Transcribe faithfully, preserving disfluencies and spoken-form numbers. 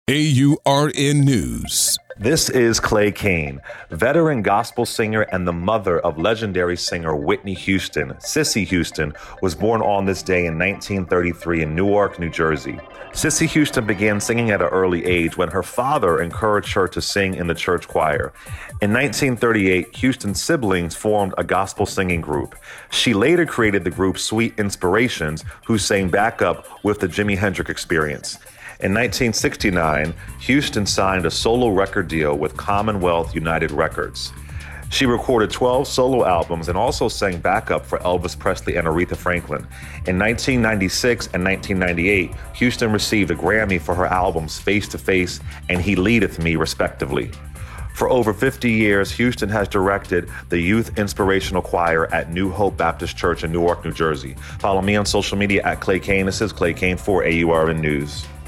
A U R N News. This is Clay Kane, veteran gospel singer and the mother of legendary singer Whitney Houston. Cissy Houston was born on this day in nineteen thirty-three in Newark, New Jersey. Cissy Houston began singing at an early age when her father encouraged her to sing in the church choir. In nineteen thirty-eight, Houston's siblings formed a gospel singing group. She later created the group Sweet Inspirations, who sang backup with the Jimi Hendrix Experience. In nineteen sixty-nine, Houston signed a solo record deal with Commonwealth United Records. She recorded twelve solo albums and also sang backup for Elvis Presley and Aretha Franklin. In nineteen ninety-six and nineteen ninety-eight, Houston received a Grammy for her albums Face to Face and He Leadeth Me, respectively. For over fifty years, Houston has directed the Youth Inspirational Choir at New Hope Baptist Church in Newark, New Jersey. Follow me on social media at Clay Kane. This is Clay Kane for A U R N News.